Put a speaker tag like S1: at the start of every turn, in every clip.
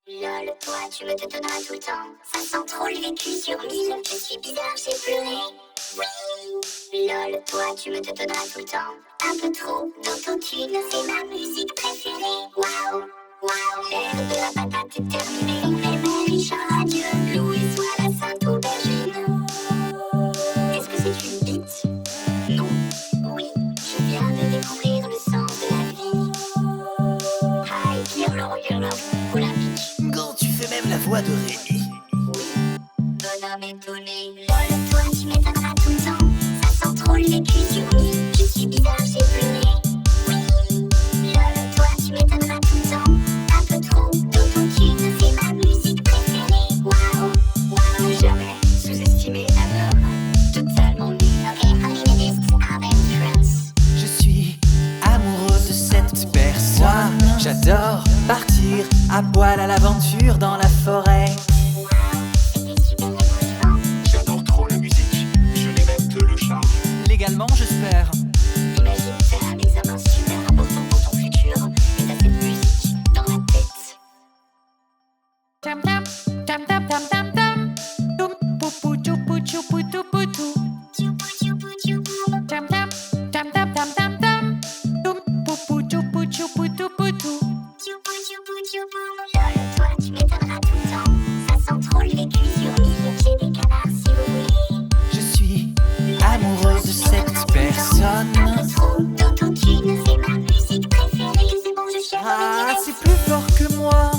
S1: Lol, toi tu me détonneras tout le temps. Ça sent trop le vécu sur 1000. Je suis bizarre, j'ai pleuré. Oui. Lol, toi tu me détonneras tout le temps. Un peu trop d'autotune, c'est ma musique préférée. Waouh, waouh. L'ère de la patate est terminée. Mais Marie adieu. Louis soit la sainte aubergine. Est-ce que c'est une bite? Non. Oui, je viens de découvrir le sens de la vie. Hi, Pirlo, olympique.
S2: Quand tu fais même la voix de Rémi.
S1: Oui, bonhomme étonné. Lol, toi tu m'étonneras tout le temps. Ça sent trop le vécu sur 1000. Je suis bizarre, j'ai pleuré. Oui, lol, toi tu m'étonneras tout le temps. Un peu trop d'autotune, c'est ma musique préférée. Waouh, waouh, jamais sous-estimer un homme totalement nul. Ok, unlimited adventures.
S2: Je suis amoureuse de cette personne. J'adore partir à poil à l'aventure dans la forêt.
S1: C'était super émouvant.
S3: J'adore trop la musique, je n'ai même que le charme.
S2: Légalement, j'espère.
S1: Imagine faire un examen super important pour ton futur et t'as cette musique dans la tête.
S4: Tam tam tam tam tam tam tam. Tum pu pu tu pu tu pu tu pu tu. Tam tam tam tam tam tam tam. Tum pu pu tu pu tu pu tu pu tu.
S1: Lol, toi tu m'étonneras tout le temps. Ça sent trop le vécu sur 1000. J'ai des canards si vous voulez.
S2: Je suis amoureuse de cette personne.
S1: Un peu trop d'autotune, c'est ma musique préférée. C'est bon, je cherche
S2: Ah, c'est plus fort que moi.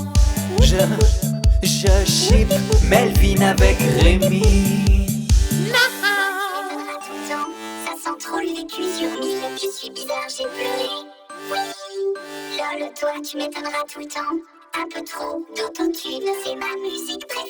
S2: Je ship Melvin avec Rémi.
S1: m'étonnera tout le temps. Ça sent trop le vécu sur 1000. Je suis bizarre, j'ai pleuré. Oui. Lol, toi tu m'étonneras tout le temps. Un peu trop d'autotune, c'est ma musique préférée.